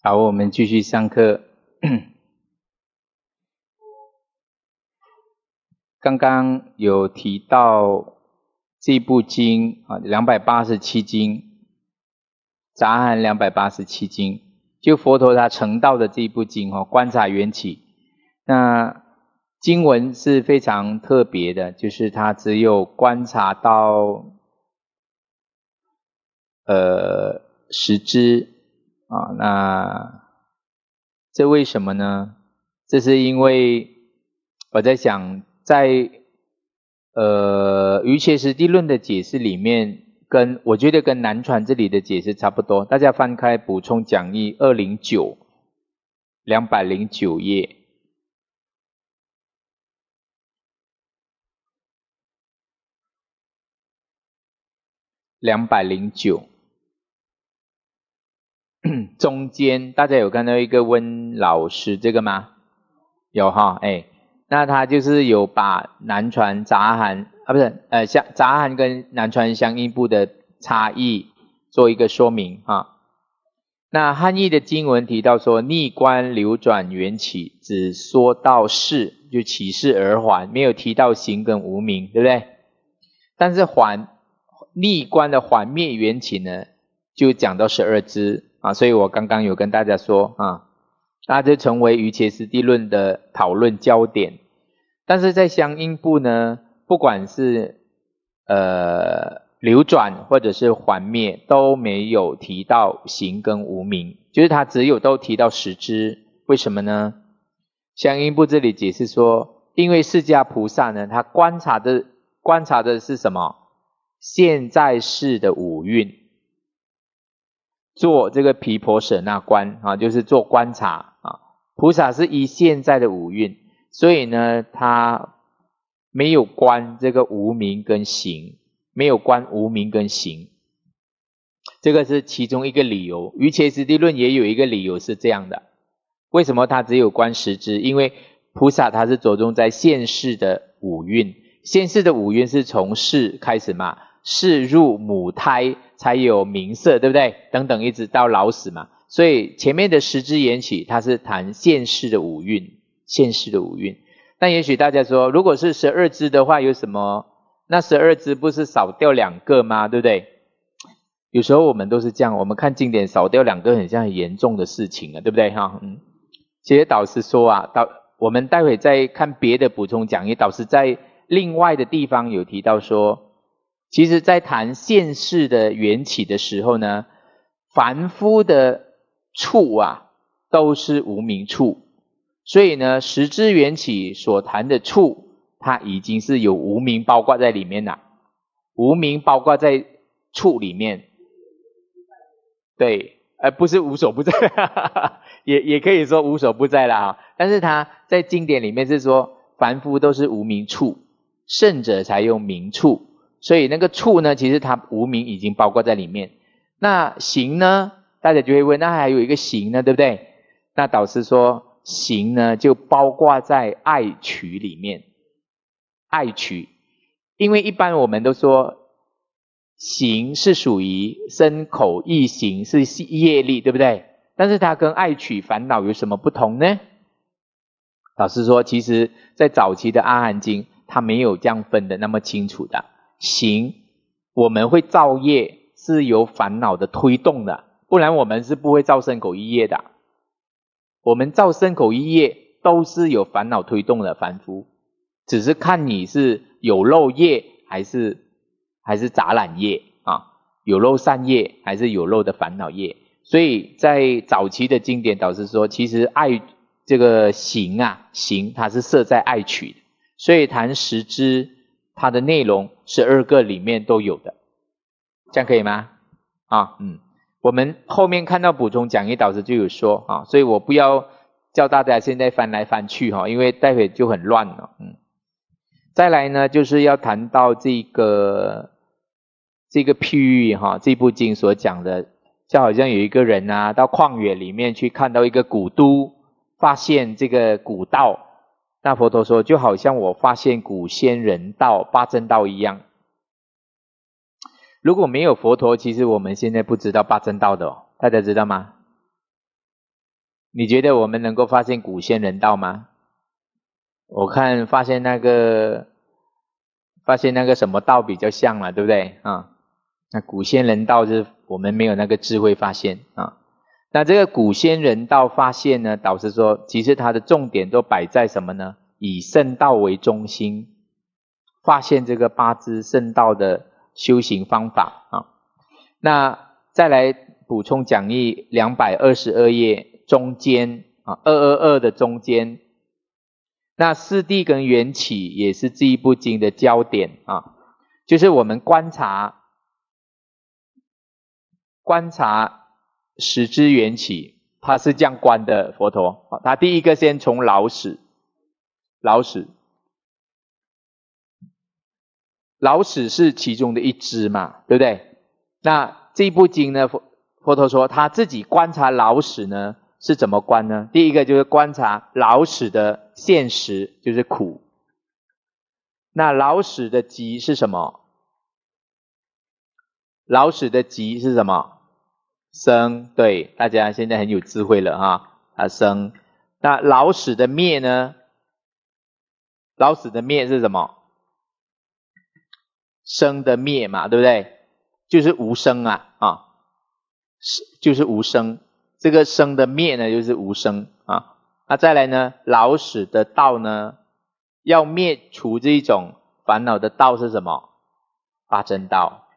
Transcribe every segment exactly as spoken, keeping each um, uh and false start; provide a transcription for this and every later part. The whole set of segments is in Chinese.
好，我们继续上课。刚刚有提到这部经啊，两百八十七经，杂含两百八十七经，就佛陀他成道的这一部经哦，观察缘起。那经文是非常特别的，就是他只有观察到呃十支啊，那这为什么呢？这是因为我在想，在呃瑜伽师地论的解释里面，跟我觉得跟南传这里的解释差不多。大家翻开补充讲义二零九两百零九页。两百零九中间大家有看到一个温老师这个吗？有哈，哎，那他就是有把南传杂含啊不是呃像杂含跟南传相应部的差异做一个说明啊。那汉译的经文提到说，逆观流转缘起，只说到事，就起事而还，没有提到行跟无明，对不对？但是还逆观的还灭缘起呢，就讲到十二支啊，所以我刚刚有跟大家说啊，那就成为瑜伽师地论的讨论焦点。但是在相应部呢，不管是呃流转或者是还灭，都没有提到行跟无明，就是它只有都提到十支。为什么呢？相应部这里解释说，因为释迦菩萨呢，他观察的观察的是什么？现在世的五蕴，做这个毗婆舍那观啊，就是做观察啊。菩萨是依现在的五蕴，所以呢，他没有观这个无明跟行，没有观无明跟行，这个是其中一个理由。瑜伽师地论也有一个理由是这样的，为什么他只有观十支？因为菩萨他是着重在现世的五蕴，现世的五蕴是从世开始嘛，世入母胎才有名色，对不对？等等一直到老死嘛，所以前面的十支缘起，它是谈现世的五蕴，现世的五蕴。那也许大家说，如果是十二支的话，有什么？那十二支不是少掉两个吗？对不对？有时候我们都是这样，我们看经典少掉两个很像很严重的事情啊，对不对哈？嗯，其实导师说啊，导我们待会再看别的补充讲义，导师在另外的地方有提到说，其实在谈现世的缘起的时候呢，凡夫的处啊都是无明处，所以呢十支缘起所谈的处，它已经是有无明包括在里面了，无明包括在处里面。对，呃不是无所不在也也可以说无所不在啦，但是它在经典里面是说凡夫都是无明处，圣者才用明处，所以那个处呢，其实它无明已经包括在里面。那行呢，大家就会问，那还有一个行呢，对不对？那导师说行呢就包括在爱取里面，爱取，因为一般我们都说行是属于身口意行，是业力，对不对？但是它跟爱取烦恼有什么不同呢？老师说，其实在早期的阿含经，它没有这样分的那么清楚的。行，我们会造业，是由烦恼的推动的，不然我们是不会造身口意业的。我们造身口意业都是有烦恼推动的，凡夫，只是看你是有漏业还是还是杂染业啊，有漏善业还是有漏的烦恼业。所以在早期的经典导师说，其实爱这个行啊，行它是设在爱取的，所以谈十支，它的内容十二个里面都有的，这样可以吗？啊，嗯，我们后面看到补充讲义导师就有说啊，所以我不要叫大家现在翻来翻去哈，因为待会就很乱了，嗯。再来呢，就是要谈到这个这个譬喻哈，这部经所讲的，就好像有一个人啊，到旷野里面去看到一个古都，发现这个古道，那佛陀说，就好像我发现古仙人道、八正道一样。如果没有佛陀，其实我们现在不知道八正道的哦，大家知道吗？ 你觉得我们能够发现古仙人道吗？我看发现那个发现那个什么道比较像嘛，对不对啊？那古仙人道就是我们没有那个智慧发现啊。那这个古仙人道发现呢，导师说其实它的重点都摆在什么呢？以圣道为中心，发现这个八支圣道的修行方法啊。那再来补充讲义两百二十二页中间啊，二二二的中间，那四谛跟缘起也是这一部经的焦点啊，就是我们观察观察十支缘起，他是这样观的佛陀。他第一个先从老始，老始，老始是其中的一支嘛，对不对？那这一部经呢，佛佛陀说他自己观察老始呢是怎么观呢？第一个就是观察老始的现实，就是苦。那老始的集是什么？老始的集是什么？生，对，大家现在很有智慧了哈，啊生。那老始的灭呢？老始的灭是什么？生的灭嘛，对不对？就是无生啊，啊，就是无生。这个生的灭呢，就是无生啊。那再来呢，老始的道呢，要灭除这一种烦恼的道是什么？八真道。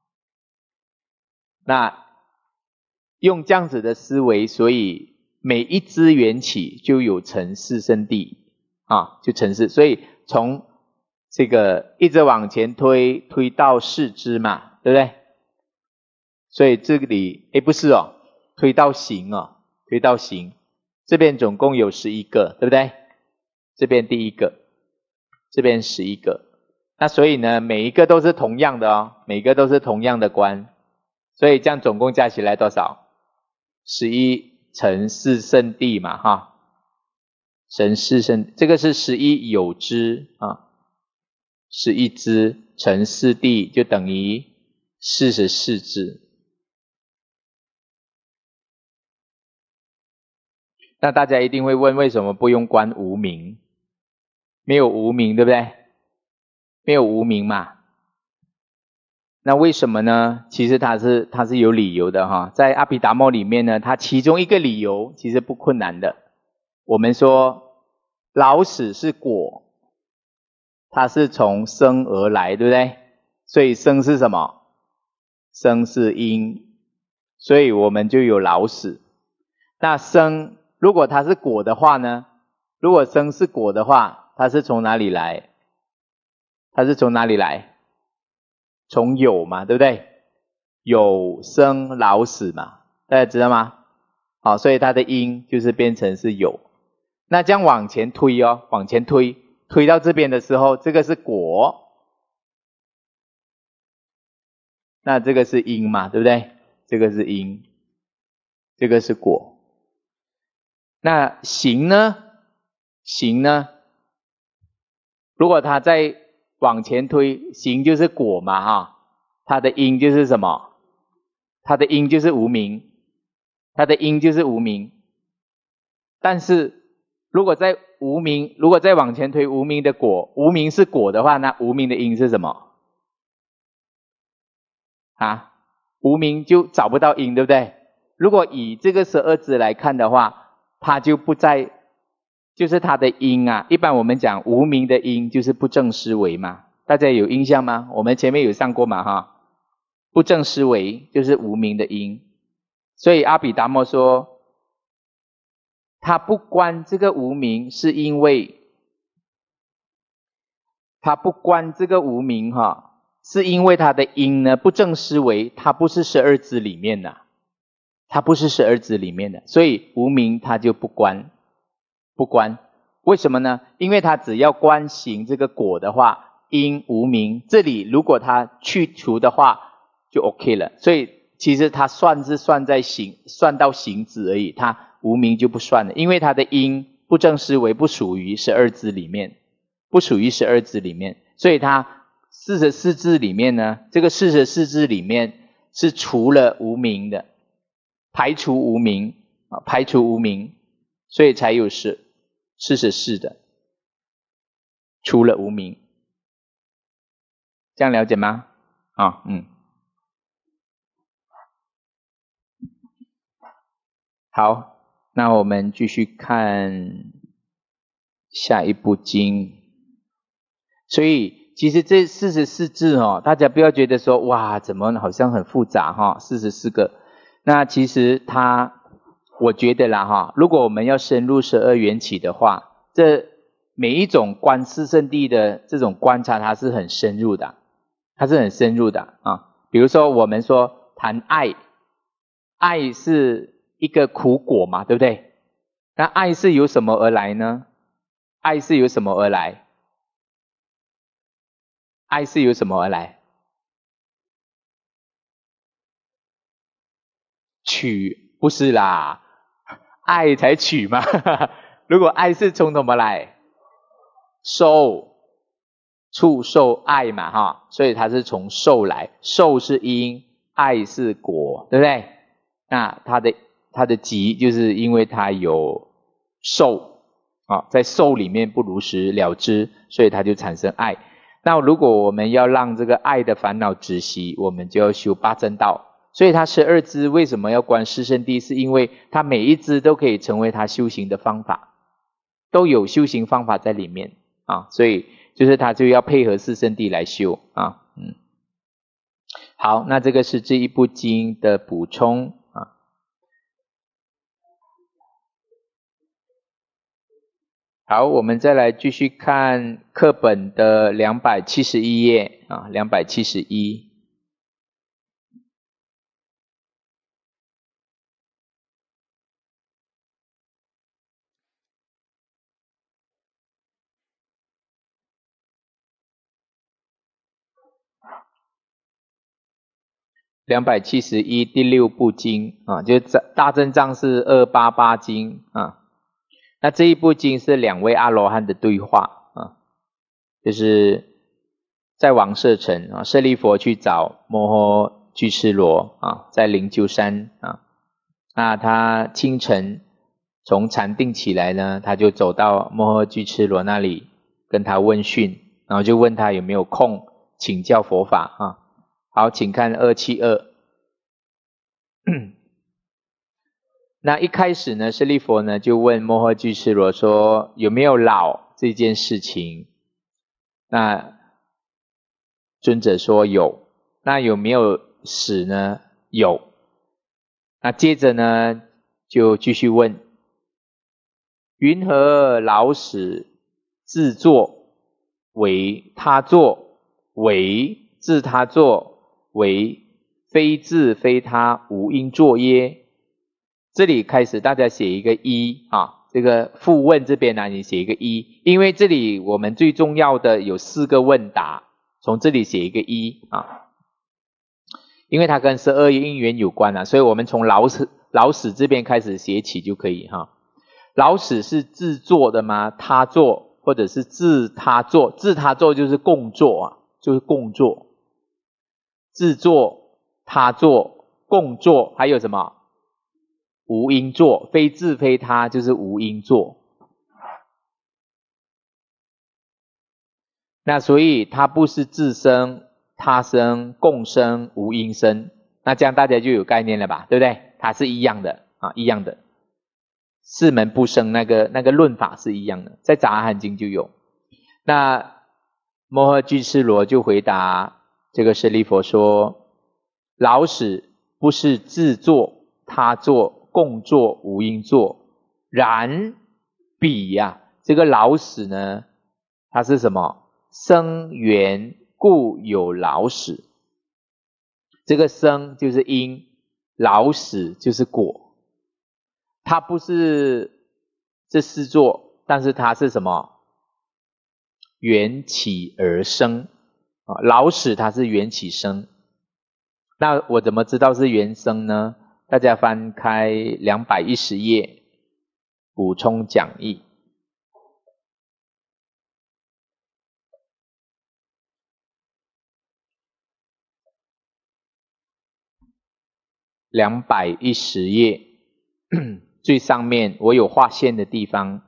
那用这样子的思维，所以每一支缘起就有成四圣谛啊，就成四。所以从这个一直往前推，推到四支嘛，对不对？所以这里诶不是哦，推到行哦，推到行，这边总共有十一个，对不对？这边第一个，这边十一个。那所以呢，每一个都是同样的哦，每个都是同样的观。所以这样总共加起来多少？十一乘四圣谛嘛，哈，乘四圣，这个是十一有支啊，十一支乘四谛就等于四十四支。那大家一定会问，为什么不用观无明？没有无明，对不对？没有无明嘛。那为什么呢？其实它是它是有理由的哈，在阿毗达摩里面呢，它其中一个理由其实不困难的。我们说老始是果，它是从生而来，对不对？所以生是什么？生是因，所以我们就有老始。那生如果它是果的话呢？如果生是果的话，它是从哪里来？它是从哪里来？从有嘛，对不对？有生老死嘛，大家知道吗？好，所以它的因就是变成是有。那这样往前推哦，往前推，推到这边的时候，这个是果，那这个是因嘛，对不对？这个是因，这个是果。那行呢？行呢？如果它在往前推，行就是果嘛哈，它的因就是什么？它的因就是无明，它的因就是无明。但是如果在无明，如果再往前推无明的果，无明是果的话，那无明的因是什么？啊，无明就找不到因，对不对？如果以这个十二支来看的话，它就不在，就是它的因啊。一般我们讲无明的因就是不正思维嘛，大家有印象吗？我们前面有上过嘛哈，不正思维就是无明的因。所以阿毗达摩说，他不观这个无明，是因为他不观这个无明哈，是因为他的因呢不正思维，他不是十二支里面的，他不是十二支里面的，所以无明他就不观，不观。为什么呢？因为他只要观行这个果的话，因无明这里如果他去除的话就 OK 了。所以其实他算是算在行，算到行止而已，他无明就不算了，因为他的因不正思维不属于十二支里面，不属于十二支里面，所以他四十四支里面呢，这个四十四支里面是除了无明的，排除无明啊，排除无明。 所以才有是四十四的，除了无明。这样了解吗？啊，嗯。好，那我们继续看下一部经。所以其实这四十四字哦，大家不要觉得说哇，怎么好像很复杂哈、哦，四十四个。那其实它，我觉得啦哈，如果我们要深入十二缘起的话，这每一种观四圣谛的这种观察，它是很深入的，它是很深入的啊。比如说我们说谈爱，爱是一个苦果嘛，对不对？那爱是由什么而来呢？爱是由什么而来？爱是由什么而来？取不是啦，爱才取嘛。如果爱是从什么来？受，触受爱嘛哈，所以它是从受来，受是因，爱是果，对不对？那它的它的集就是因为它有受啊，在受里面不如实了知，所以它就产生爱。那如果我们要让这个爱的烦恼止息，我们就要修八正道。所以它十二支为什么要观四圣谛？是因为它每一支都可以成为它修行的方法，都有修行方法在里面啊。所以就是它就要配合四圣谛来修啊。嗯，好，那这个是这一部经的补充啊。好，我们再来继续看课本的两百七十一页啊，两百七十一。两百七十一第六部经啊，就大正藏是二八八经啊。那这一部经是两位阿罗汉的对话啊，就是在王舍城啊，舍利弗去找摩诃居士罗啊，在灵鹫山啊。那他清晨从禅定起来呢，他就走到摩诃居士罗那里跟他问讯，然后就问他有没有空请教佛法啊。好，请看二七二。那一开始呢，舍利弗呢就问摩诃居士罗说有没有老这件事情。那尊者说有。那有没有死呢？有。那接着呢就继续问，云何老死自作为他作为自他作为非自非他无因作耶？这里开始大家写一个一啊，这个复问这边呢你写一个一，因为这里我们最重要的有四个问答，从这里写一个一啊，因为它跟十二因缘有关啊，所以我们从老死老死这边开始写起就可以哈。老死是自作的吗？他作或者是自他作？自他作就是共作啊，就是共作。自作、他作、共作，还有什么？无因作，非自非他就是无因作。那所以它不是自生、他生、共生、无因生，那这样大家就有概念了吧，对不对？它是一样的啊，一样的。四门不生那个那个论法是一样的，在杂含经就有。那摩诃居士罗就回答这个舍利弗说，老死不是自作、他作、共作、无因作，然彼呀、啊，这个老死呢，它是什么？生缘故有老死。这个生就是因，老死就是果。它不是这四座，但是它是什么？缘起而生啊，老死它是缘起生。那我怎么知道是缘生呢？大家翻开两百一十页，补充讲义。两百一十页最上面我有划线的地方，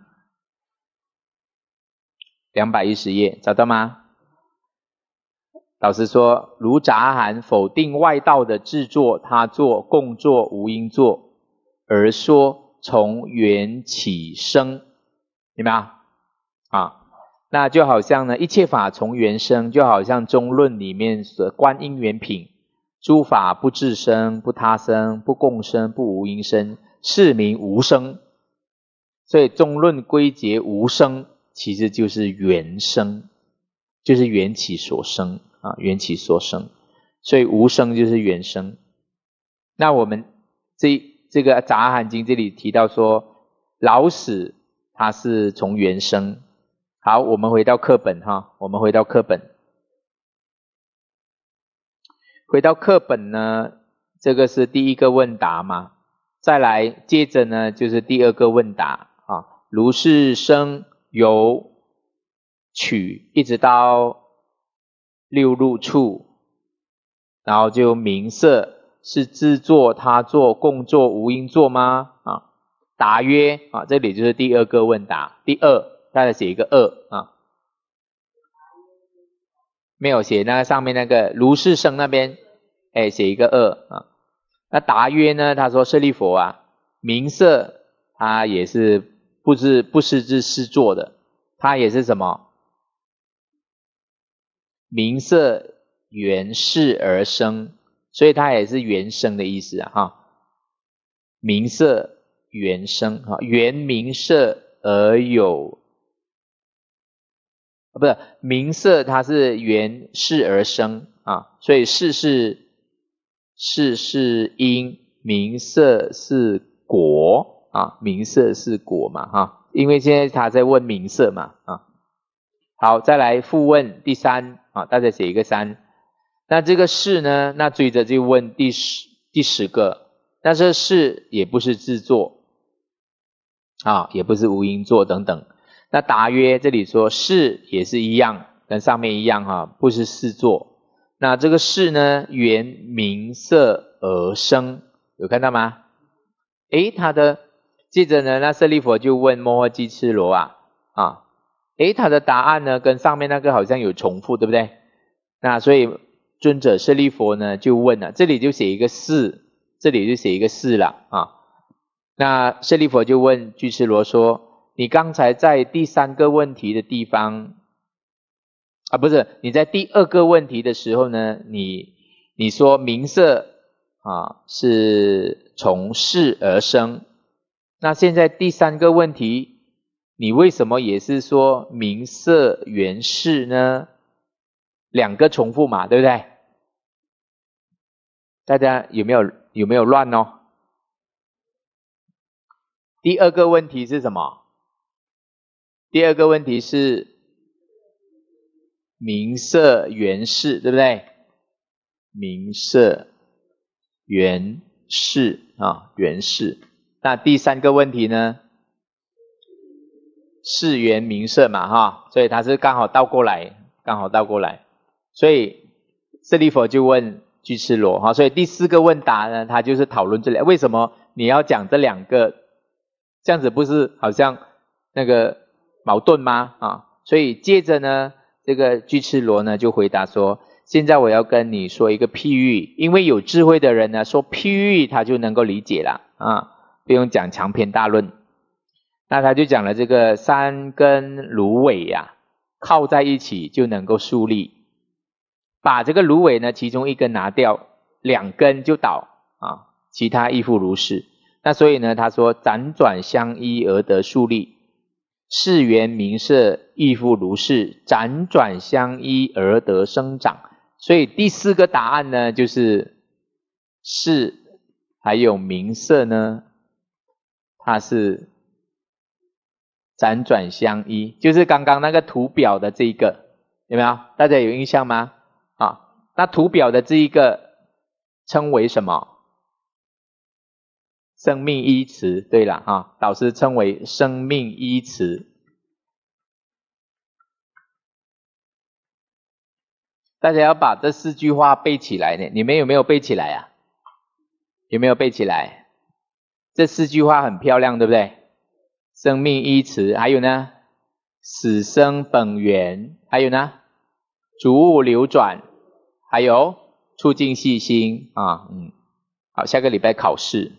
两百一十页，找到吗？老师说，如杂含否定外道的自作、他作、共作、无因作，而说从缘起生，有没有啊？那就好像呢，一切法从缘生，就好像中论里面所观因缘品，诸法不自生，不他生，不共生，不无因生，是名无生。所以中论归结无生，其实就是缘生，就是缘起所生啊，缘起所生。所以无生就是缘生。那我们这这个杂含经这里提到说，老死它是从缘生。好，我们回到课本哈，我们回到课本，回到课本呢，这个是第一个问答嘛，再来接着呢就是第二个问答啊，如是生由取一直到六入处，然后就名色是自作、他作、共作、无因作吗？啊，答曰啊，这里就是第二个问答，第二。大家写一个二啊，没有写那个上面那个如是生那边，哎，写一个二啊。那答曰呢？他说舍利弗啊，名色他也是不是不是自是作的，他也是什么？名色缘事而生，所以他也是缘生的意思啊哈。名色缘生哈，缘名色而有。不是名色，它是缘事而生啊，所以事是事是因，名色是果啊，名色是果嘛哈，因为现在他在问名色嘛啊。好，再来复问第三啊，大家写一个三。那这个事呢，那追着就问第十第十个，那这事也不是自作啊，也不是无因作等等。那答曰，这里说事也是一样，跟上面一样哈，不是事作。那这个事呢，缘名色而生，有看到吗？诶，他的接着呢，那舍利弗就问摩诃迦絺罗啊啊，诶，他的答案呢跟上面那个好像有重复，对不对？那所以尊者舍利弗呢就问了，这里就写一个是，这里就写一个是了啊。那舍利弗就问居士罗说，你刚才在第三个问题的地方啊，不是，你在第二个问题的时候呢，你你说名色啊是从事而生，那现在第三个问题，你为什么也是说名色缘事呢？两个重复嘛，对不对？大家有没有有没有乱哦？第二个问题是什么？第二个问题是名色缘事，对不对？名色缘事啊，缘事。那第三个问题呢？事缘名色嘛哈，所以它是刚好倒过来，刚好倒过来。所以舍利弗就问居士罗哈，所以第四个问答呢，他就是讨论这里为什么你要讲这两个，这样子不是好像那个矛盾吗？啊，所以接着呢，这个居士罗呢就回答说，现在我要跟你说一个譬喻，因为有智慧的人呢说譬喻他就能够理解了啊，不用讲长篇大论。那他就讲了这个三根芦苇呀、啊，靠在一起就能够竖立，把这个芦苇呢其中一根拿掉，两根就倒啊，其他亦复如是。那所以呢他说辗转相依而得竖立，事缘名色亦复如是，辗转相依而得生长。所以第四个答案呢就是事还有名色呢，它是辗转相依，就是刚刚那个图表的这一个，有没有？大家有印象吗？啊，那图表的这一个称为什么？生命依持，对了哈，导师称为生命依持。大家要把这四句话背起来呢，你们有没有背起来啊？有没有背起来？ 这四句话很漂亮，对不对？生命依持，还有呢，死生本源，还有呢，逐物流转，还有促进细心啊，嗯，好，下个礼拜考试。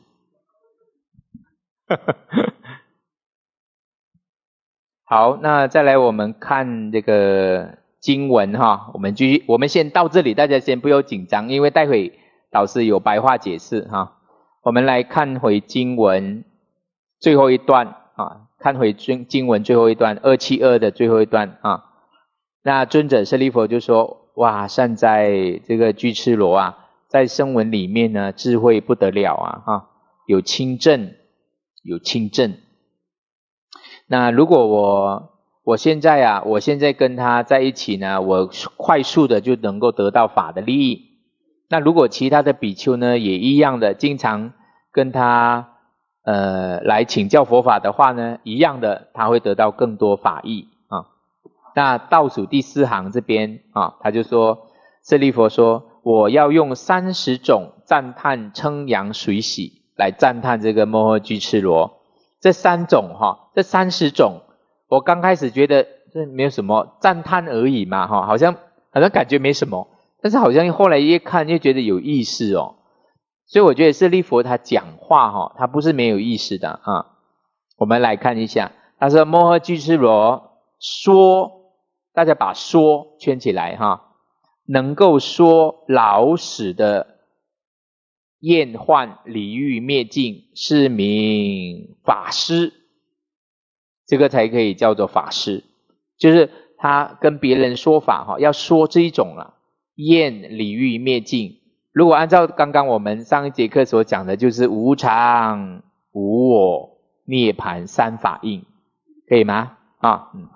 好，那再来我们看这个经文哈，我们继续，我们先到这里，大家先不要紧张，因为待会导师有白话解释哈。我们来看回经文最后一段啊，看回经经文最后一段二七二的最后一段啊。那尊者舍利弗就说：哇，善哉这个居士罗啊，在声闻里面呢，智慧不得了啊，哈，有清正，有清正。那如果我我现在啊，我现在跟他在一起呢，我快速的就能够得到法的利益。那如果其他的比丘呢，也一样的，经常跟他呃来请教佛法的话呢，一样的，他会得到更多法益啊。那倒数第四行这边啊，他就说，舍利弗说，我要用三十种赞叹称扬随喜来赞叹这个摩诃居赤罗。这三种哈，这三十种，我刚开始觉得这没有什么，赞叹而已嘛哈，好像好像感觉没什么，但是好像后来越看越觉得有意思哦。所以我觉得舍利弗他讲话哈，他不是没有意思的啊。我们来看一下，他说摩诃居赤罗说，大家把说圈起来哈，能够说老死的厌患离欲灭尽，是名法师，这个才可以叫做法师，就是他跟别人说法哈，要说这一种了，厌离欲灭尽。如果按照刚刚我们上一节课所讲的，就是无常、无我、涅槃三法印，可以吗？啊，嗯，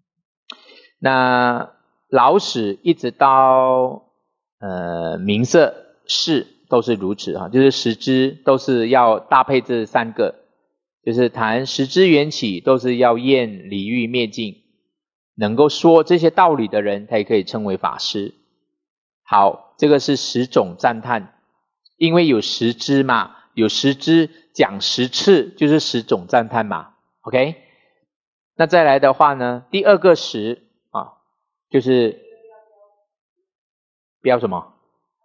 那老死一直到呃名色事。都是如此哈，就是十支都是要搭配这三个，就是谈十支缘起都是要厌离欲灭尽，能够说这些道理的人，他也可以称为法师。好，这个是十种赞叹，因为有十支嘛，有十支讲十次就是十种赞叹嘛 ，OK？ 那再来的话呢，第二个十啊，就是标什么？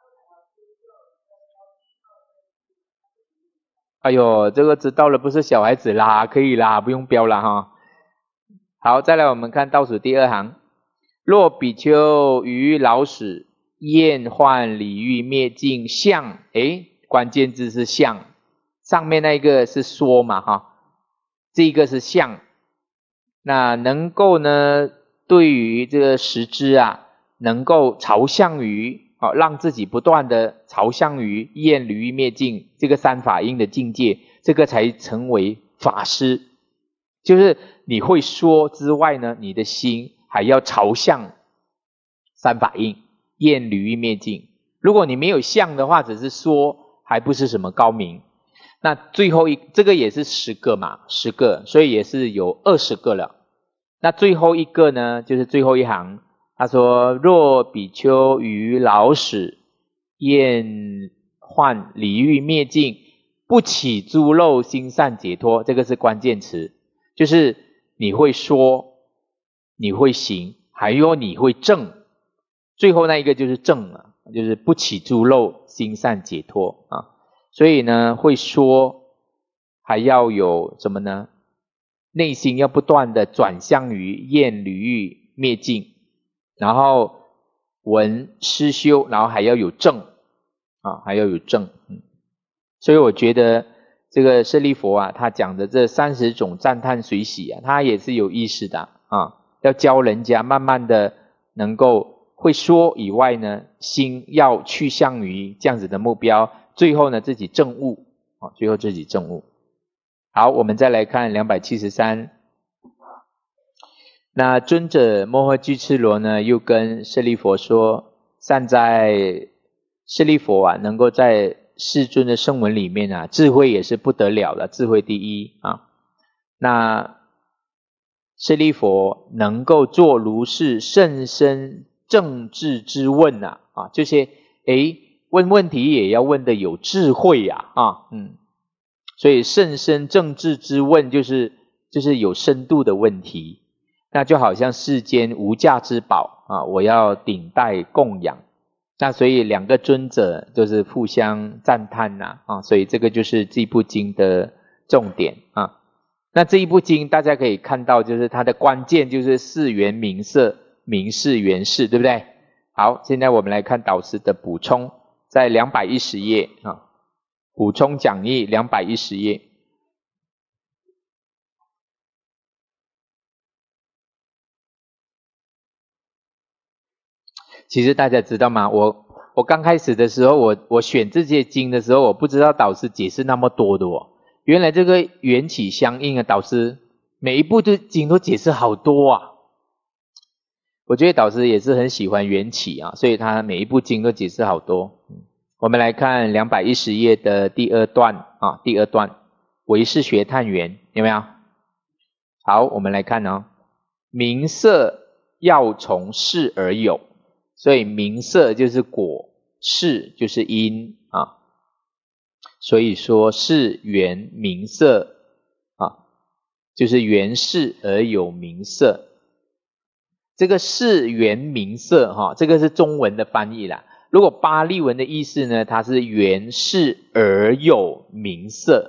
哎呦，这个知道了，不是小孩子啦，可以啦，不用标了哈。好，再来我们看倒数第二行，若比丘于老死厌患离欲灭尽相，诶，关键字是相，上面那个是说嘛哈，这个是相。那能够呢，对于这个十支啊，能够朝向于好，让自己不断的朝向于厌离欲灭尽这个三法印的境界，这个才成为法师。就是你会说之外呢，你的心还要朝向三法印，厌离欲灭尽。如果你没有相的话，只是说，还不是什么高明。那最后一这个也是十个嘛，十个，所以也是有二十个了。那最后一个呢，就是最后一行。他说：若比丘于老死厌患离欲灭尽，不起诸漏心善解脱，这个是关键词，就是你会说，你会行，还有你会证。最后那一个就是证了，就是不起诸漏心善解脱啊。所以呢，会说还要有什么呢？内心要不断的转向于厌离欲灭尽。然后闻思修，然后还要有证啊，还要有证。嗯，所以我觉得这个舍利弗啊，他讲的这三十种赞叹随喜啊，他也是有意思的啊，要教人家慢慢的能够会说以外呢，心要去向于这样子的目标，最后呢自己证悟啊，最后自己证悟。好，我们再来看两百七十三。那尊者摩诃居赤罗呢，又跟舍利弗说：善哉舍利弗啊，能够在世尊的声闻里面啊，智慧也是不得了的，智慧第一啊。那舍利弗能够做如是甚深正智之问啊，啊，这些诶问问题也要问的有智慧呀，啊，嗯。 所以甚深政治之问就是就是有深度的问题。那就好像世间无价之宝啊，我要顶戴供养。那所以两个尊者就是互相赞叹呐 啊, 啊，所以这个就是这部经的重点啊。那这一部经大家可以看到，就是它的关键就是是缘名色，名是缘事，对不对？好，现在我们来看导师的补充，在两百一十页啊，补充讲义两百一十页。其实大家知道吗？我我刚开始的时候，我我选这些经的时候，我不知道导师解释那么多的哦。原来这个缘起相应啊，导师每一部的经都解释好多啊。我觉得导师也是很喜欢缘起啊，所以他每一部经都解释好多。我们来看两百一十页的第二段啊，第二段唯识学探缘，有没有？好，我们来看哦，名色要从事而有。所以名色就是果，事就是因啊。所以说是缘名色啊，就是缘事而有名色。这个是缘名色哈、啊，这个是中文的翻译啦。如果巴利文的意思呢，它是缘事而有名色。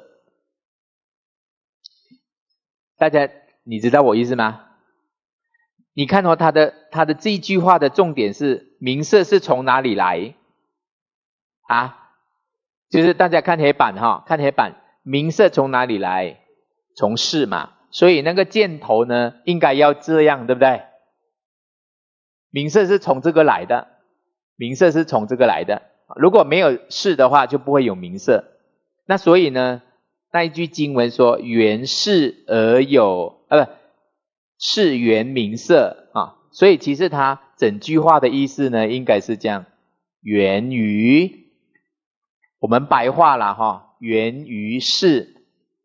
大家你知道我意思吗？你看哦，他的他的这一句话的重点是名色是从哪里来啊？就是大家看黑板哈，看黑板，名色从哪里来？从事嘛，所以那个箭头呢，应该要这样，对不对？名色是从这个来的，名色是从这个来的。如果没有事的话，就不会有名色。那所以呢，那一句经文说缘事而有，呃不。是缘名色啊，所以其实它整句话的意思呢，应该是这样：源于我们白话啦哈，源于事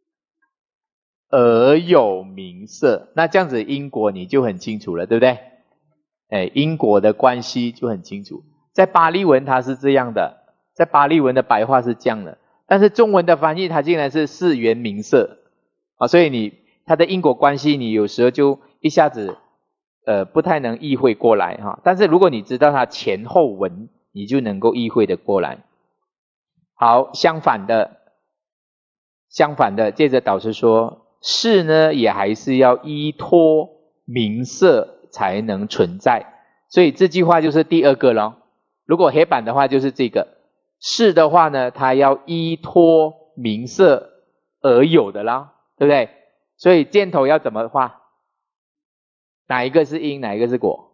而有名色。那这样子因果你就很清楚了，对不对？哎，因果的关系就很清楚。在巴利文它是这样的，在巴利文的白话是这样的，但是中文的翻译它竟然是是缘名色啊，所以你它的因果关系你有时候就一下子呃不太能意会过来哈，但是如果你知道它前后文，你就能够意会的过来。好，相反的，相反的，接着导师说，事呢也还是要依托名色才能存在，所以这句话就是第二个咯。如果黑板的话就是这个，事的话呢，它要依托名色而有的啦，对不对？所以箭头要怎么画？哪一个是因，哪一个是果？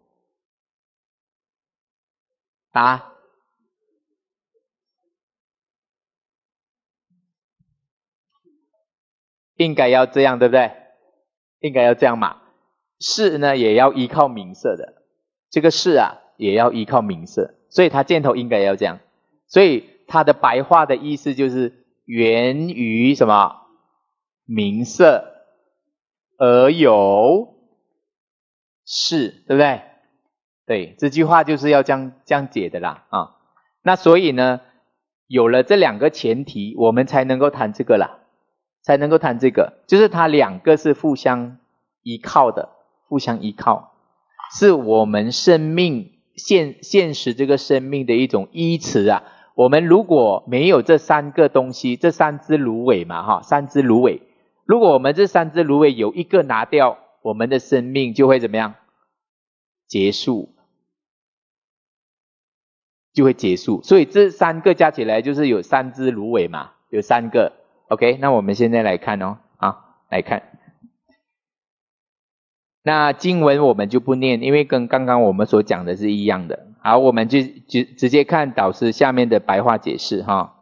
啊？应该要这样，对不对？应该要这样嘛。事呢也要依靠名色的，这个事啊也要依靠名色，所以它箭头应该要这样。所以它的白话的意思就是源于什么？名色而有事，对不对？对，这句话就是要这样这样解的啦啊。那所以呢，有了这两个前提，我们才能够谈这个啦，才能够谈这个，就是它两个是互相依靠的，互相依靠，是我们生命现现实这个生命的一种依持啊。我们如果没有这三个东西，这三只芦苇嘛哈，三只芦苇，如果我们这三只芦苇有一个拿掉，我们的生命就会怎么样？结束，就会结束。所以这三个加起来就是有三只芦苇嘛，有三个。OK， 那我们现在来看哦，啊，来看。那经文我们就不念，因为跟刚刚我们所讲的是一样的。好，我们就直直接看导师下面的白话解释哈。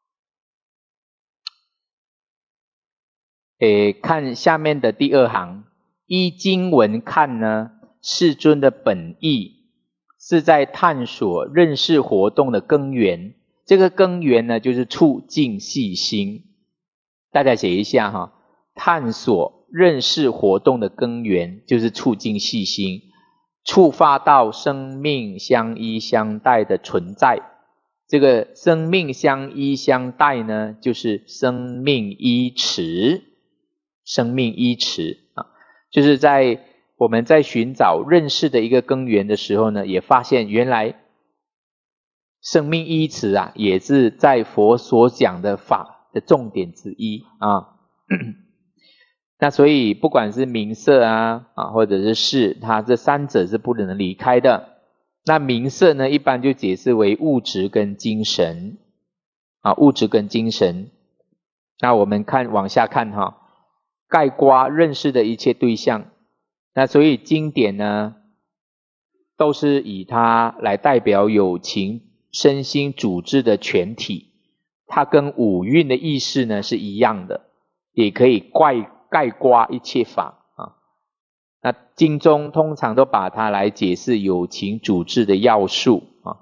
诶，看下面的第二行，依经文看呢，世尊的本意是在探索认识活动的根源，这个根源呢就是促进细心。大家写一下哈，探索认识活动的根源就是促进细心，触发到生命相依相待的存在， 这个生命相依相待呢，就是生命依持，生命依持啊，就是在我们在寻找认识的一个根源的时候呢，也发现原来生命依持啊，也是在佛所讲的法的重点之一啊。那所以不管是名色啊啊，或者是事，它这三者是不能离开的。那名色呢，一般就解释为物质跟精神啊，物质跟精神。那我们看往下看哈，概括认识的一切对象。那所以经典呢，都是以它来代表有情身心主治的全体，它跟五蕴的意识呢是一样的，也可以概概括一切法啊。那经中通常都把它来解释有情主治的要素啊。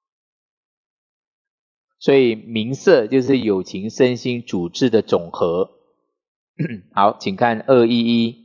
所以名色就是有情身心主治的总和。好，请看二一一。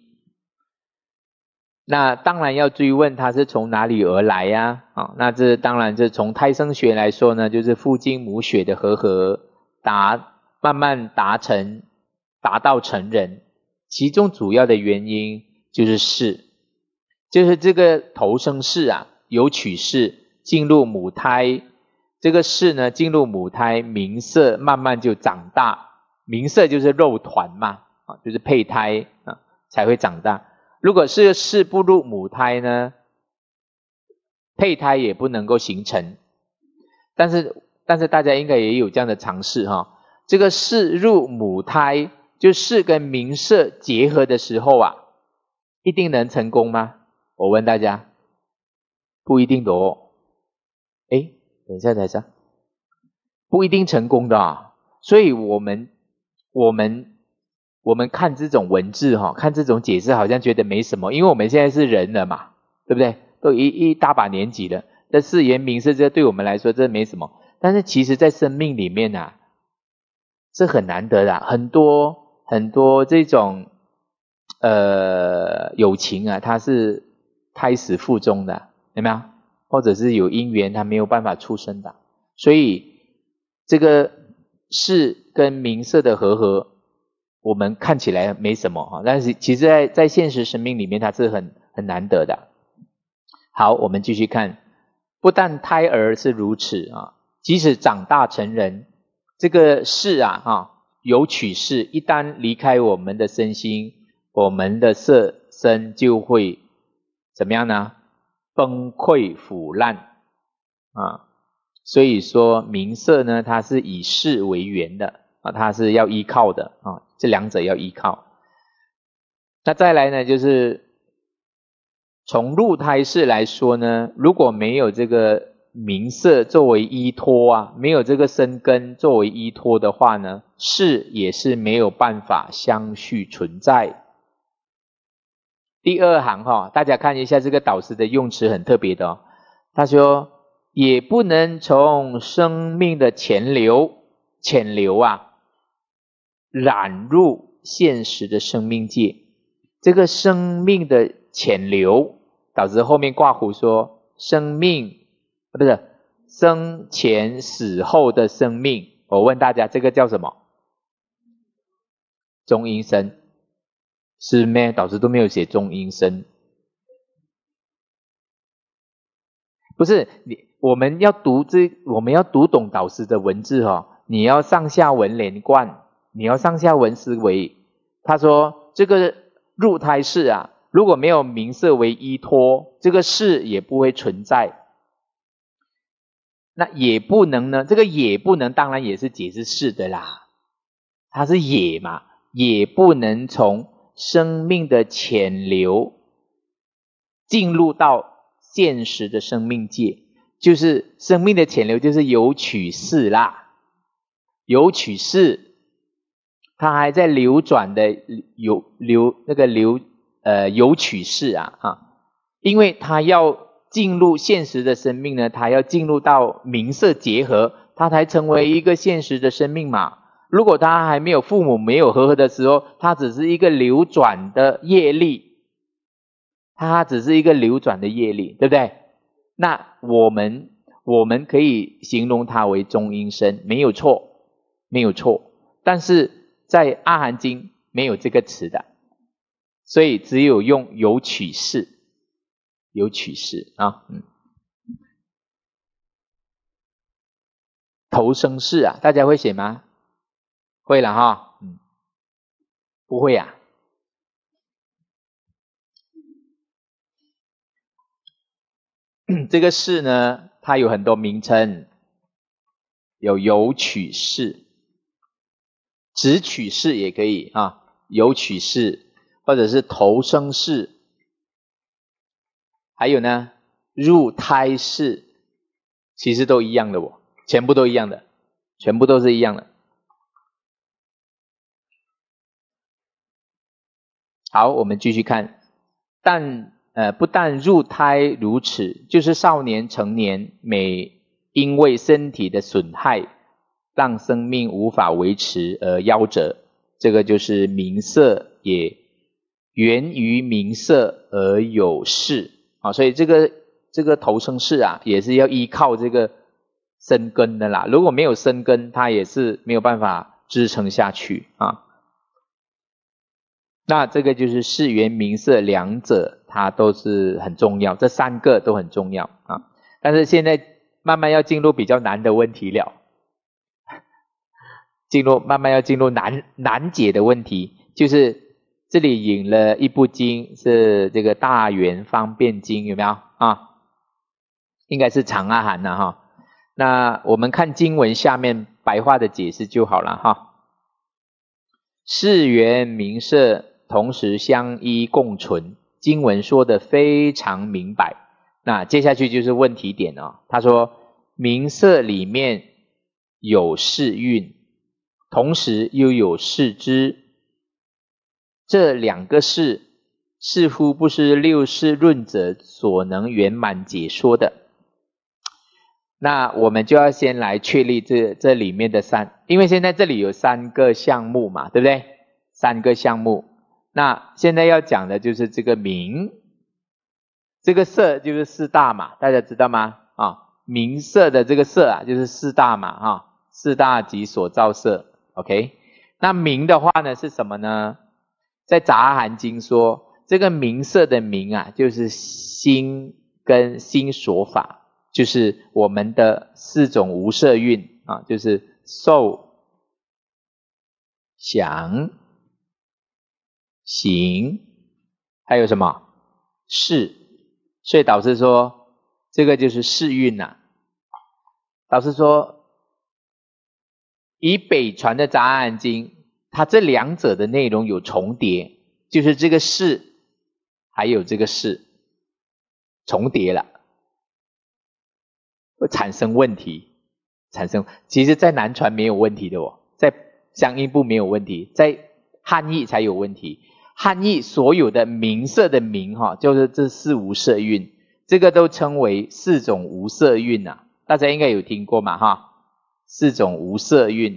那当然要追问它是从哪里而来呀、啊？啊，那这当然这从胎生学来说呢，就是父精母血的和合达慢慢达成达到成人，其中主要的原因就是世，就是这个投生世啊，有取世进入母胎，这个世呢进入母胎，名色慢慢就长大，名色就是肉团嘛，啊，就是胚胎啊才会长大。如果是世不入母胎呢，胚胎也不能够形成。但是但是大家应该也有这样的尝试哈，这个世入母胎，就世跟名色结合的时候啊，一定能成功吗？我问大家，不一定的哦。诶，等一下等一下，不一定成功的啊。所以我们我们我们看这种文字哈，看这种解释好像觉得没什么，因为我们现在是人了嘛，对不对？都一一大把年纪了，这世言名色这对我们来说这没什么。但是其实在生命里面啊，这很难得的，很多很多这种呃友情啊，它是胎死腹中的，有没有？或者是有因缘它没有办法出生的，所以这个世跟名色的和合，我们看起来没什么，但是其实在在现实生命里面它是很很难得的。好，我们继续看，不但胎儿是如此啊，即使长大成人，这个世啊啊有取世，一旦离开我们的身心，我们的色身就会怎么样呢？崩溃腐烂啊。所以说名色呢，它是以世为源的啊，它是要依靠的啊，这两者要依靠。那再来呢，就是从入胎世来说呢，如果没有这个名色作为依托啊，没有这个身根作为依托的话呢，世也是没有办法相续存在。第二行哈、哦，大家看一下这个导师的用词很特别的哦，他说也不能从生命的潜流潜流啊染入现实的生命界。这个生命的潜流，导致后面挂弧说生命啊不是生前死后的生命，我问大家这个叫什么？中阴身是咩？导师都没有写中阴身。不是你，我们要读这，我们要读懂导师的文字哦，你要上下文连贯，你要上下文思维。他说这个入胎世啊，如果没有名色为依托，这个世也不会存在。那也不能呢，这个也不能当然也是解释是的啦，它是也嘛，也不能从生命的潜流进入到现实的生命界，就是生命的潜流就是有取世啦，有取世，它还在流转的有流那个流呃有取世啊啊，因为它要进入现实的生命呢，它要进入到名色结合，它才成为一个现实的生命嘛。如果它还没有父母没有和合的时候，它只是一个流转的业力，它只是一个流转的业力，对不对？那我们我们可以形容它为中阴身，没有错，没有错。但是在阿含经没有这个词的，所以只有用有取士，有取士啊，嗯。头生士啊，大家会写吗？会了哈，嗯，不会啊。这个士呢，它有很多名称，有有取士，直取士也可以啊，有取士，或者是头生士，还有呢，入胎士，其实都一样的哦，全部都一样的，全部都是一样的。好，我们继续看，但呃，不但入胎如此，就是少年成年，每因为身体的损害，让生命无法维持而夭折，这个就是名色，也源于名色而有事啊。所以这个这个投生事啊，也是要依靠这个生根的啦。如果没有生根，它也是没有办法支撑下去啊。那这个就是事缘名色两者，它都是很重要，这三个都很重要啊。但是现在慢慢要进入比较难的问题了，进入慢慢要进入难难解的问题，就是这里引了一部经，是这个大圆方便经，有没有啊？应该是长阿含了哈。那我们看经文下面白话的解释就好了哈。事缘名色同时相依共存，经文说的非常明白。那接下去就是问题点哦。他说名色里面有世蕴，同时又有世知，这两个事似乎不是六世论者所能圆满解说的。那我们就要先来确立这这里面的三，因为现在这里有三个项目嘛，对不对？三个项目。那现在要讲的就是这个名，这个色就是四大嘛，大家知道吗？啊，名色的这个色啊，就是四大嘛，啊，四大即所造色。OK， 那名的话呢是什么呢？在杂阿含经说，这个名色的名啊，就是心跟心所法，就是我们的四种无色蕴啊，就是受、想、行，还有什么识，所以导师说这个就是识蕴呐。导师说以北传的杂阿含经，它这两者的内容有重叠，就是这个识还有这个识重叠了，会产生问题，产生其实在南传没有问题的哦，在相应部没有问题，在汉译才有问题。汉译所有的名色的名哈，就是这四无色蕴，这个都称为四种无色蕴啊，大家应该有听过嘛哈，四种无色蕴。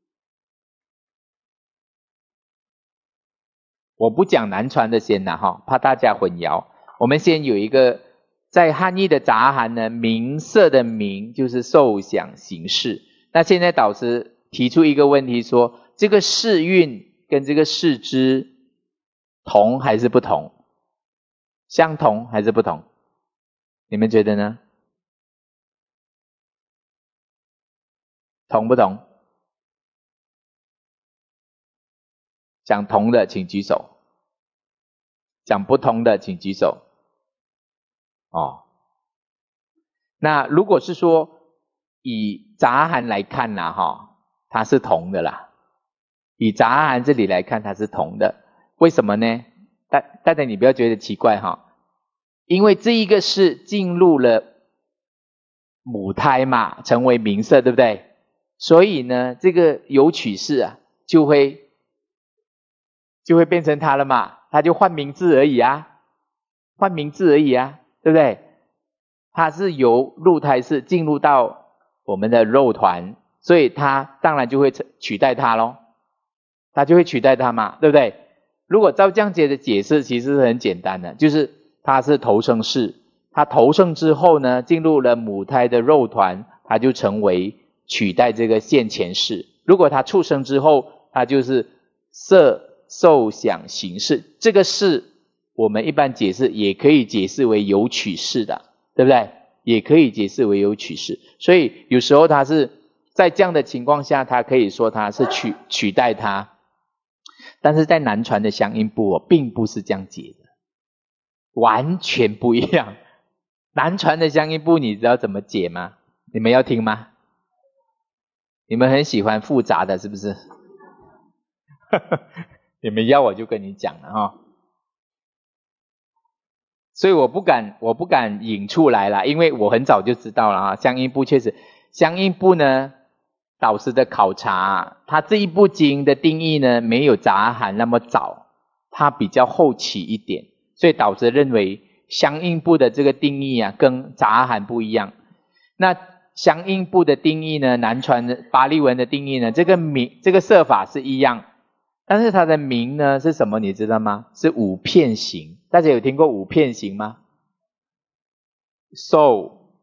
我不讲南传的先啦哈，怕大家混淆。我们先有一个在汉译的杂阿含呢，名色的名就是受想行识。那现在导师提出一个问题说，这个识蕴跟这个识知同还是不同？相同还是不同？你们觉得呢？同不同？讲同的请举手，讲不同的请举手。哦，那如果是说以杂阿含来看啦哈，它是同的啦。以杂阿含这里来看，它是同的。为什么呢？大大家你不要觉得奇怪哈，因为这一个是进入了母胎嘛，成为名色，对不对？所以呢，这个有取士啊，就会就会变成它了嘛，它就换名字而已啊，换名字而已啊，对不对？它是由入胎士进入到我们的肉团，所以它当然就会取代它咯，它就会取代它嘛，对不对？如果照这样解的解释，其实是很简单的，就是它是投生士， 他投生之后呢，进入了母胎的肉团，他就成为取代这个现前世。如果他出生之后，他就是色受想行识，这个识我们一般解释也可以解释为有取识的，对不对？也可以解释为有取识。所以有时候他是在这样的情况下，他可以说他是取取代他。但是在南传的相应部哦，并不是这样解的，完全不一样。南传的相应部你知道怎么解吗？你们要听吗？你们很喜欢复杂的是不是？你们要我就跟你讲了哈。所以我不敢我不敢引出来啦，因为我很早就知道了哈。相应部确实，相应部呢，导师的考察，他这一部经的定义呢，没有杂含那么早，它比较后期一点，所以导师认为相应部的这个定义啊，跟杂含不一样。那相应部的定义呢，南传的巴利文的定义呢，这个名这个设法是一样，但是它的名呢是什么？你知道吗？是五片形。大家有听过五片形吗？受，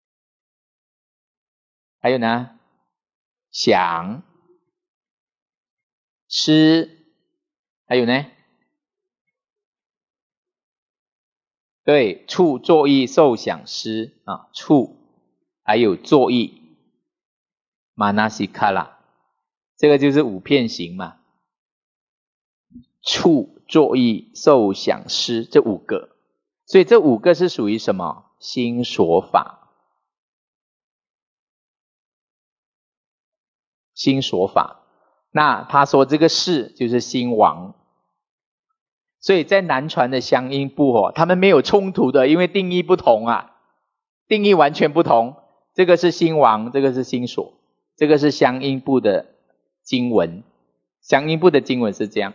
还有呢，想，思，还有呢，对，触、作意、受、想、思啊，触，还有作意，Manasikara，这个就是五片形嘛。触、作意、受、想、思这五个，所以这五个是属于什么？心所法。心所法。那他说这个识就是心王。所以在南传的相应部哦，他们没有冲突的，因为定义不同啊，定义完全不同。这个是心王，这个是心所，这个是相应部的经文。相应部的经文是这样，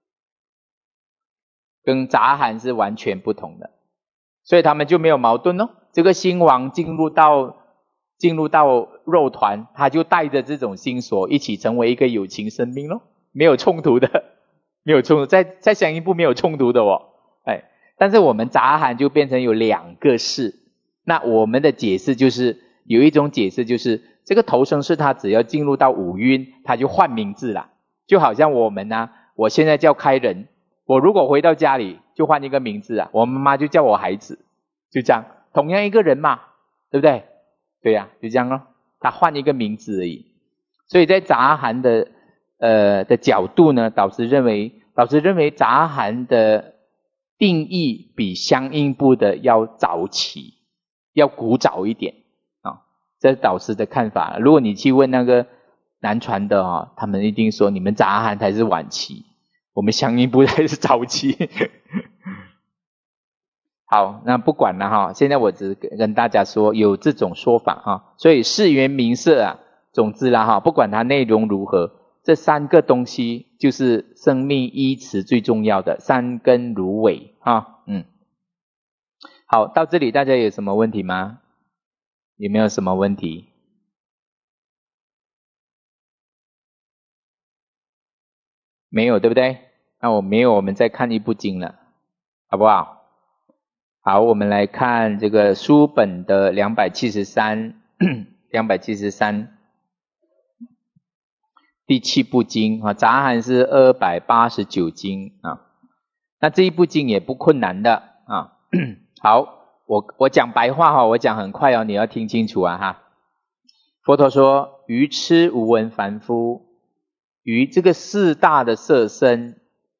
跟杂含是完全不同的，所以他们就没有矛盾哦。这个心王进入到进入到肉团，他就带着这种心所一起成为一个有情生命咯，没有冲突的，没有冲突，在在相应部没有冲突的哦。哎，但是我们杂含就变成有两个识。那我们的解释就是有一种解释就是这个投生识他只要进入到五蕴，他就换名字了，就好像我们啊，我现在叫开人。我如果回到家里就换一个名字啊，我妈妈就叫我孩子，就这样，同样一个人嘛，对不对？对呀、啊，就这样咯，他换一个名字而已。所以在杂含的呃的角度呢，导师认为，导师认为杂含的定义比相应部的要早期，要古早一点啊、哦，这是导师的看法。如果你去问那个南传的哦，他们一定说你们杂含才是晚期。我们相应部才是早期。好，那不管了哈，现在我只跟大家说有这种说法哈，所以识缘名色啊，总之啦哈，不管它内容如何，这三个东西就是生命依持最重要的三根如尾哈，嗯，好，到这里大家有什么问题吗？有没有什么问题？没有对不对？那我没有，我们再看一部经了，好不好？好，我们来看这个书本的两百七十三两百七十三第七部经啊，杂含是二百八十九经啊。那这一部经也不困难的啊。好，我我讲白话哈，我讲很快哦，你要听清楚啊哈。佛陀说：愚痴无闻凡夫，于这个四大的色身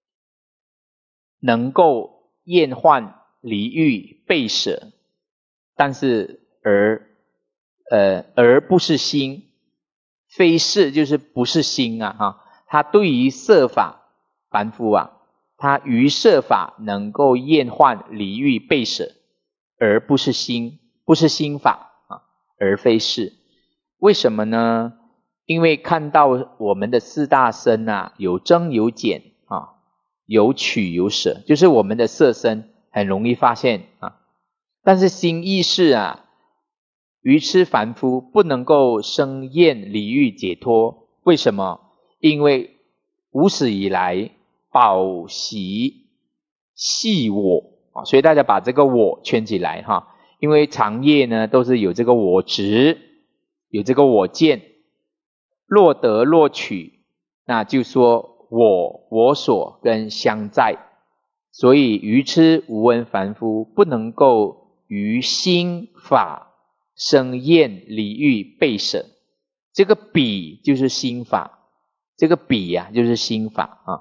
能够厌患离欲备舍，但是而呃而不是心，非是就是不是心啊哈。他对于色法凡夫啊，他于色法能够厌患离欲备舍，而不是心，不是心法啊，而非是。为什么呢？因为看到我们的四大身啊，有增有减啊，有取有舍，就是我们的色身很容易发现啊。但是心意识啊，愚痴凡夫不能够生厌离欲解脱。为什么？因为无始以来保习系我啊，所以大家把这个我圈起来哈。 因为长夜呢都是有这个我执，有这个我见，若得若取，那就说我我所跟相在，所以愚痴无闻凡夫不能够于心法生厌离欲备舍。这个彼就是心法，这个彼呀、啊、就是心法啊。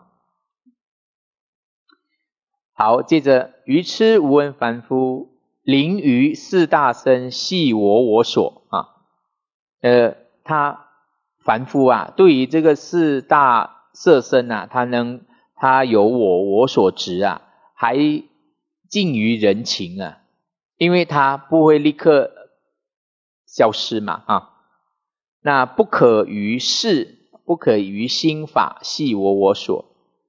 好，接着愚痴无闻凡夫临于四大身系我我所啊，呃，他凡夫啊，对于这个四大色身啊，他能他有我我所执啊，还近于人情啊，因为他不会立刻消失嘛啊。那不可于事，不可于心法系我我所，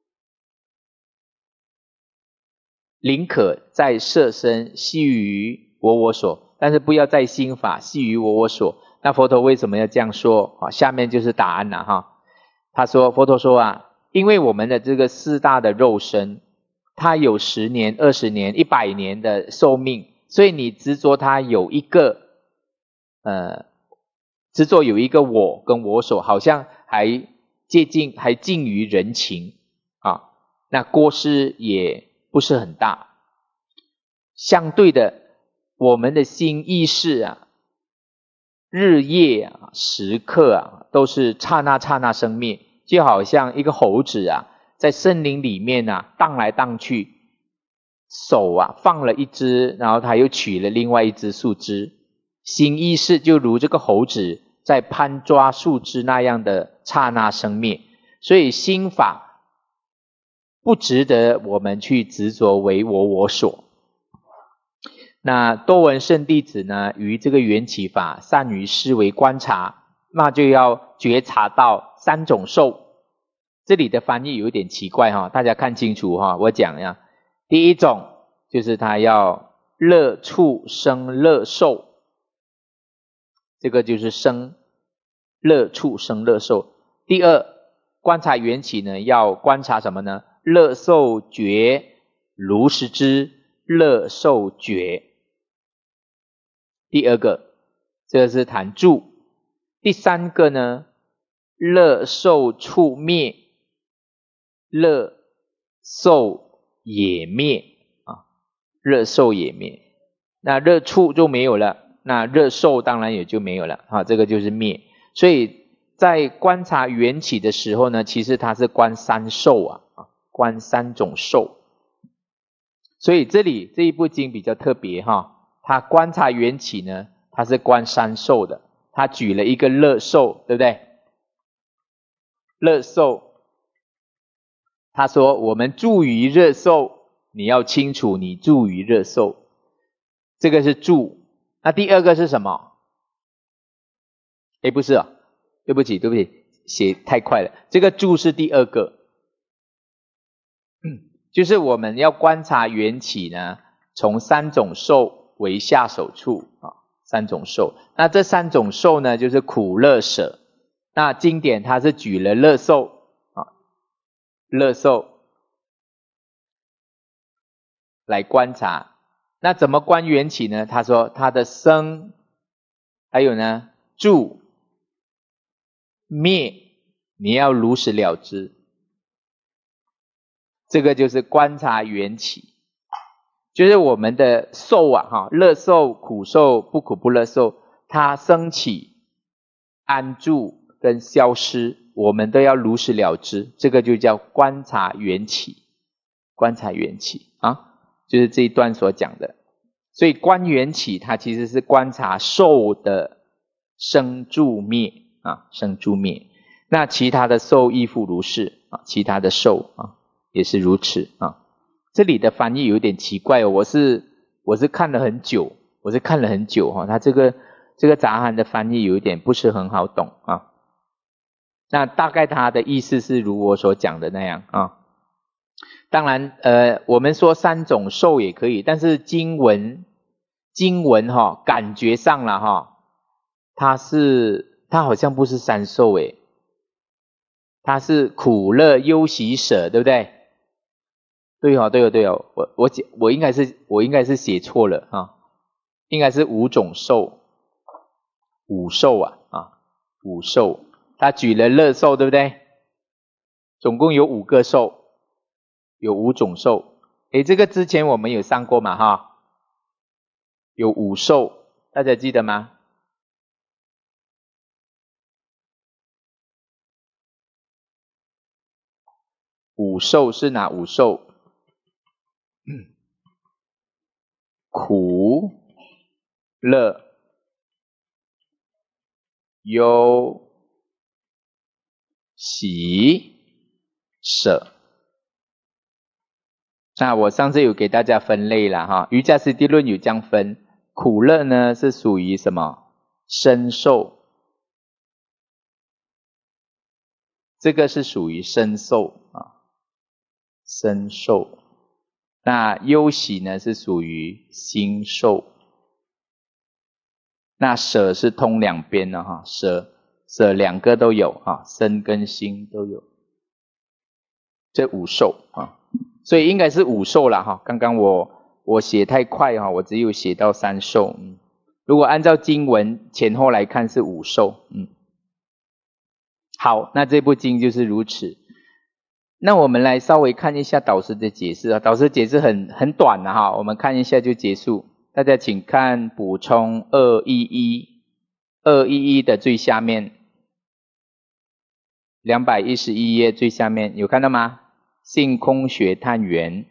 宁可在色身系于我我所，但是不要在心法系于我我所。那佛陀为什么要这样说？啊，下面就是答案了哈。他说，佛陀说啊，因为我们的这个四大的肉身，它有十年、二十年、一百年的寿命，所以你执着它有一个，呃，执着有一个我跟我所，好像还接近，还近于人情啊，那过失也不是很大。相对的，我们的心意识啊，日夜啊，时刻啊，都是刹那刹那生灭，就好像一个猴子啊，在森林里面啊荡来荡去，手啊放了一只，然后他又取了另外一只树枝，心意识就如这个猴子在攀抓树枝那样的刹那生灭，所以心法不值得我们去执着为我我所。那多闻圣弟子呢，于这个缘起法善于思维观察，那就要觉察到三种受。这里的翻译有点奇怪哈，大家看清楚哈，我讲呀，第一种就是他要乐处生乐受，这个就是生乐处生乐受。第二，观察缘起呢，要观察什么呢？乐受觉如实知，乐受觉。第二个，这个是谈住。第三个呢，乐受处灭，乐受也灭啊，乐受也灭。那乐处就没有了，那乐受当然也就没有了啊，这个就是灭。所以在观察缘起的时候呢，其实它是观三受啊，观三种受。所以这里这一部经比较特别哈。他观察缘起呢，他是观三受的。他举了一个乐受，对不对？乐受，他说我们住于乐受，你要清楚你住于乐受，这个是住。那第二个是什么？诶，不是啊，对不起对不起，写太快了。这个住是第二个，就是我们要观察缘起呢，从三种受为下手处啊，三种受。那这三种受呢，就是苦乐舍。那经典它是举了乐受啊，乐受来观察。那怎么观缘起呢？他说它的生，还有呢住灭，你要如实了知。这个就是观察缘起。就是我们的受啊，哈，乐受、苦受、不苦不乐受，它升起、安住跟消失，我们都要如实了知，这个就叫观察缘起。观察缘起啊，就是这一段所讲的。所以观缘起，它其实是观察受的生住灭啊，生住灭。那其他的受亦复如是啊，其他的受啊也是如此啊。这里的翻译有点奇怪哦，我是我是看了很久，我是看了很久哈、哦，他这个这个杂含的翻译有一点不是很好懂啊。那大概他的意思是如我所讲的那样啊。当然呃，我们说三种受也可以，但是经文经文哈、哦，感觉上了哈、哦，它是它好像不是三受诶，它是苦乐忧喜舍，对不对？对哦，对哦，对哦，我我我应该是我应该是写错了啊。 应该是五种寿，五寿啊啊，五寿。他举了乐寿，对不对？总共有五个寿，有五种寿。诶，这个之前我们有上过嘛哈？有五寿，大家记得吗？五寿是哪五寿？苦、乐、忧、喜、舍。那我上次有给大家分类了哈，瑜伽师地论有这样分，苦乐呢是属于什么？身受，这个是属于身受啊，身受。那忧喜呢是属于心受。那舍是通两边的哈，舍舍两个都有哈，身跟心都有。这五受啊，所以应该是五受啦哈。刚刚我我写太快哈，我只有写到三受。嗯，如果按照经文前后来看是五受。嗯，好，那这部经就是如此。那我们来稍微看一下导师的解释啊，导师解释很很短的哈，我们看一下就结束。大家请看补充二一一，二一一的最下面，两百一十一页最下面有看到吗？性空学探源，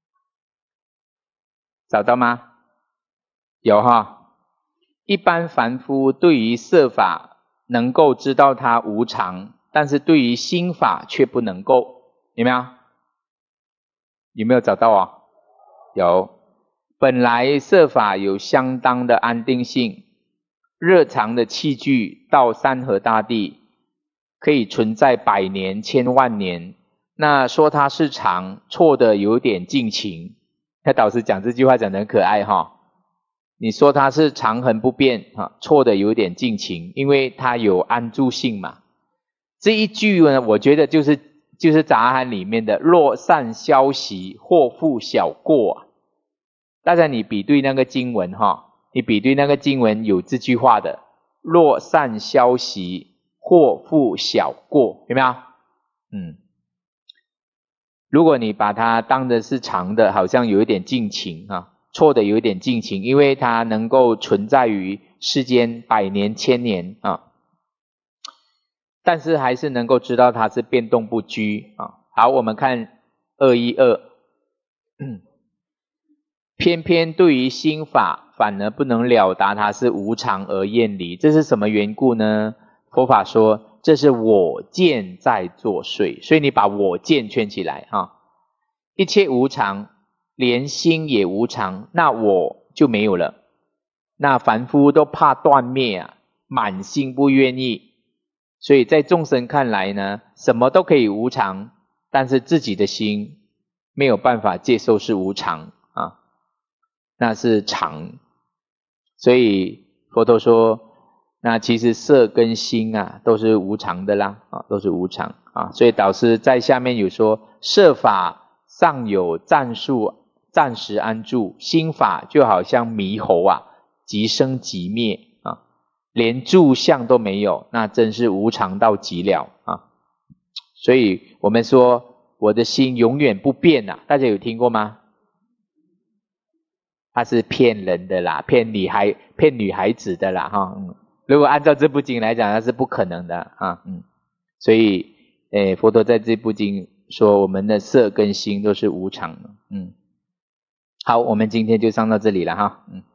找到吗？有哈。一般凡夫对于色法能够知道它无常，但是对于心法却不能够。有没有？有没有找到啊？有。本来色法有相当的安定性，热常的器具到山河大地可以存在百年千万年，那说它是常，错的有点尽情。那导师讲这句话讲得很可爱哈。你说它是常恒不变哈，错的有点尽情，因为它有安住性嘛。这一句呢，我觉得就是就是杂含里面的若善消息，或负小过啊。大家你比对那个经文哈，你比对那个经文有这句话的，若善消息，或负小过，有没有？嗯，如果你把它当的是常的，好像有一点尽情啊，错的有一点尽情，因为它能够存在于世间百年千年啊。但是还是能够知道它是变动不居啊。好，我们看二一二，偏偏对于心法反而不能了达它是无常而厌离，这是什么缘故呢？佛法说这是我见在作祟，所以你把我见圈起来哈。一切无常，连心也无常，那我就没有了。那凡夫都怕断灭啊，满心不愿意。所以在众生看来呢，什么都可以无常，但是自己的心没有办法接受是无常啊，那是常。所以佛陀说，那其实色跟心啊都是无常的啦，啊都是无常啊。所以导师在下面有说，色法尚有暂数暂时安住，心法就好像猕猴啊，即生即灭。连住相都没有，那真是无常到极了啊！所以我们说我的心永远不变啊，大家有听过吗？它是骗人的啦，骗女孩骗女孩子的啦哈、嗯。如果按照这部经来讲，那是不可能的啊，嗯。所以诶，佛陀在这部经说，我们的色跟心都是无常的，嗯。好，我们今天就上到这里了哈，嗯。